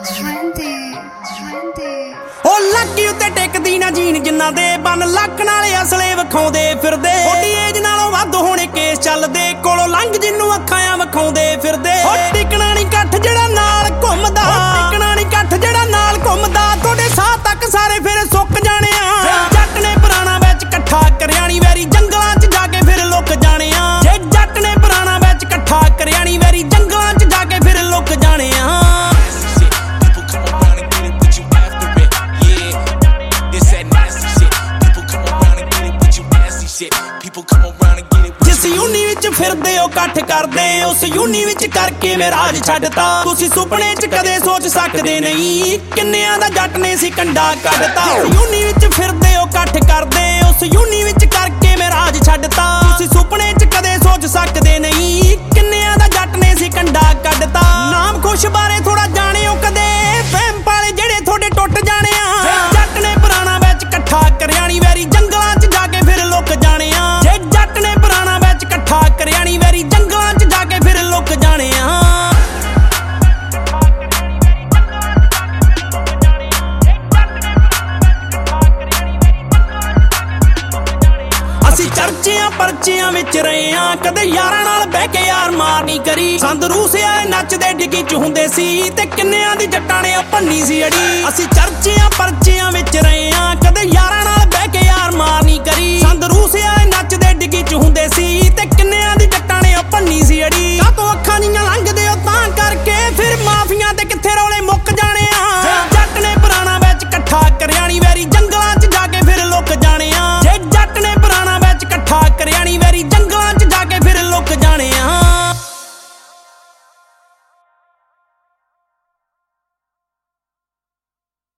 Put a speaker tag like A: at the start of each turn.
A: ਉਹ ਲੱਕੀ ਉੱਤੇ ਟਿਕਦੀ ਨਾ ਜੀਨ ਜਿੰਨਾ ਦੇ ਬਨ ਲੱਕ ਨਾਲੇ ਅਸਲੇ ਵਿਖਾਉਂਦੇ ਫਿਰਦੇ ਛੋਟੀ ਏਜ ਨਾਲੋਂ ਵੱਧ ਹੋਣੇ ਕੇਸ ਚੱਲਦੇ ਕੋਲੋਂ ਲੰਘ ਜਿੰਨੂੰ ਅੱਖਾਂ ਆ ਵਿਖਾਉਂਦੇ ਫਿਰਦੇ ਉਹ ਟਿਕਣਾ ਨਹੀਂ ਇਕੱਠ ਜਿਹੜਾ ਨਾਲ ਘੁੰਮਦਾ ਟਿਕਣਾ ਨਹੀਂ ਇਕੱਠ ਜਿਹੜਾ ਨਾਲ ਘੁੰਮਦਾ ਤੁਹਾਡੇ ਸਾਹ ਤੱਕ ਸਾਰੇ ਫਿਰ ਸੁੱਕ ਜਾਣੇ ਆ ਜੱਟ ਨੇ ਪੁਰਾਣਾ ਵਿੱਚ ਇਕੱਠਾ ਕਰਿਆ ਨੀ ਵੈਰੀ ਜੰਗਲਾਂ 'ਚ ਜਾ ਕੇ ਫਿਰ ਲੁੱਕ ਜਾਣੇ ਆ ਜੇ ਜੱਟ ਨੇ ਪੁਰਾਣਾ ਵਿੱਚ ਇਕੱਠਾ ਕਰਿਆ ਨੀ ਵੈਰੀ ਜੰਗਲਾਂ 'ਚ ਜਾ ਕੇ ਫਿਰ ਲੁੱਕ ਜਾਣੇ ਆ ਜਿਸ ਯੂਨੀ ਵਿੱਚ ਫਿਰਦੇ ਹੋ ਇਕੱਠ ਕਰਦੇ ਉਸ ਯੂਨੀ ਵਿੱਚ ਕਰਕੇ ਮੈਂ ਰਾਜ ਛੱਡਤਾ ਤੁਸੀਂ ਸੁਪਨੇ 'ਚ ਕਦੇ ਸੋਚ ਸਕਦੇ ਨਹੀਂ ਕਿੰਨਿਆਂ ਦਾ ਜੱਟ ਨੇ ਸੀ ਕੰਡਾ ਕੱਢਤਾ ਯੂਨੀ ਵਿੱਚ ਫਿਰਦੇ ਹੋ ਇਕੱਠ ਕਰਦੇ ਉਸ ਯੂਨੀ ਵਿੱਚ ਕਰਕੇ ਮੈਂ ਰਾਜ ਛੱਡਤਾ ਤੁਸੀਂ ਸੁਪਨੇ 'ਚ ਕਦੇ ਸੋਚ ਸਕਦੇ ਨਹੀਂ ਕਿੰਨਿਆਂ ਦਾ ਜੱਟ ਨੇ ਸੀ ਕੰਡਾ ਕੱਢਤਾ ਨਾਮ ਖੁਸ਼ ਬਾਰੇ ਥੋੜਾ ਜਾਣਿਓ ਕਦੇ ਫਹਿਮ ਪਾਲੇ ਜਿਹੜੇ ਤੁਹਾਡੇ ਟੁੱਟ ਜਾਣੇ ਆ ਜੱਟ ਨੇ ਪੁਰਾਣਾ ਵਿੱਚ ਇਕੱਠਾ ਕਰਿਆ ਨੀ ਵੈਰੀ ਜੰਗਲਾਂ 'ਚ ਜਾ ਕੇ ਫਿਰ ਲੁੱਕ ਜਾਣੇ ਆ ਜੇ ਜੱਟ ਨੇ ਪੁਰਾਣਾ ਵਿੱਚ ਇਕੱਠਾ ਕਰਿਆ ਨੀ ਵੈਰੀ ਜੰਗਲਾਂ 'ਚ ਜਾ ਕੇ ਫਿਰ ਲੁੱਕ ਜਾਣੇ ਆ ਅਸੀਂ ਚਰਚਿਆਂ ਪਰਚਿਆਂ ਵਿੱਚ ਰਹੇ ਆ ਕਦੇ ਯਾਰਾਂ ਨਾਲ ਬਹਿ ਕੇ ਯਾਰ ਮਾਰ ਨਹੀਂ ਕਰੀ ਸੰਦ ਰੂਸਿਆ ਨੱਚਦੇ ਡਿੱਗੀ 'ਚ ਹੁੰਦੇ ਸੀ ਤੇ ਕਿੰਨਿਆਂ ਦੀ ਜੱਟਾਂ ਨੇ ਭੰਨੀ ਸੀ ਅੜੀ ਅਸੀਂ ਚਰਚਿਆਂ ਪਰਚਿਆਂ ਵਿੱਚ ਰਹੇ ਆ ਕਦੇ ਯਾਰਾਂ ਨਾਲ